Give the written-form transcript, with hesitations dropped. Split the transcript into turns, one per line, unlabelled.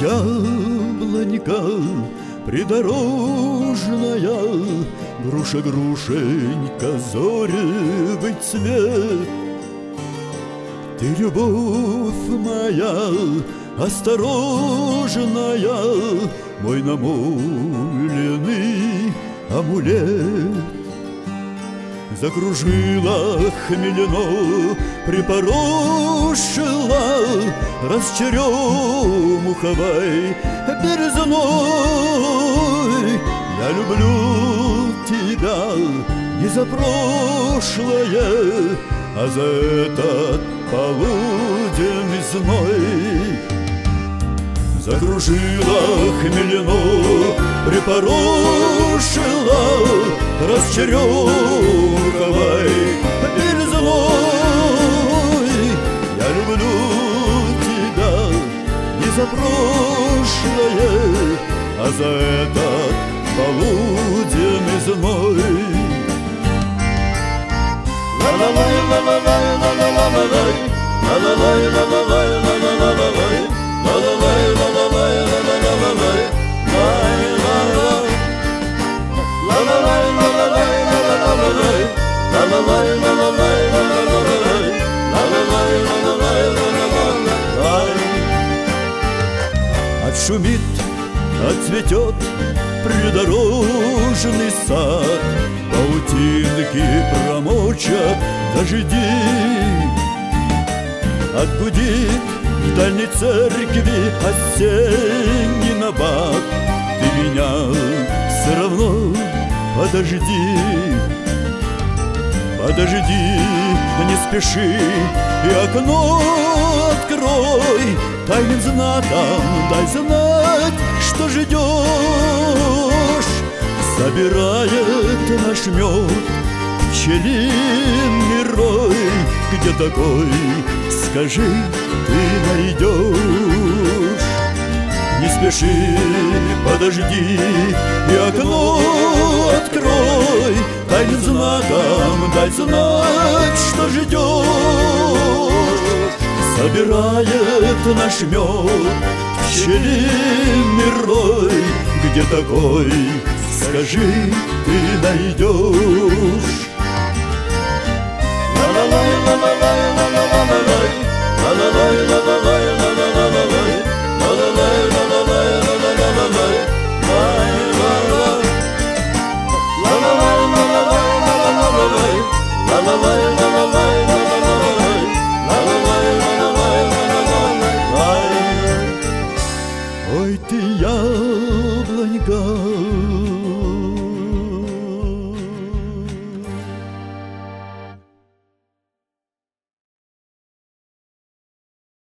Яблонька придорожная, груша, грушенька, зоревый цвет. Ты, любовь моя, осторожная, мой намоленный амулет. Закружила хмелено, припорошила расчерёмуховой березной. Я люблю тебя не за прошлое, а за этот полуденный зной. Закружила хмелено, припорошила расчерёмуховой березной. Я люблю тебя не за прошлое, а за этот полуденный зной. La-la-lay, la-la-lay, la-la-la-lay, la-la-lay, la-la-lay, la-la-la-lay, la-la-lay, la-la-lay, la-la-la-lay, la-la-lay, la-la-lay, la-la-la-lay, la-la-lay, la-la-lay, la-la-la-lay, la-la-lay, la-la-lay, la-la-la-lay. Отшумит, отцветет придорожный сад, паутинки промочат дожди. Отгудит в дальней церкви осенний набат. Ты меня все равно подожди. Подожди, не спеши, и окно открой. Тайным знаком дай знать, что ждешь. Собирает наш мед пчелиный рой. Где такой, скажи, ты найдешь? Не спеши, подожди, и окно открой. Тайным знаком дай знать, что ждешь. Собирает наш мед пчелиный рой. Где такой, скажи, ты найдешь? La la la la la la la la la la la la la la la la.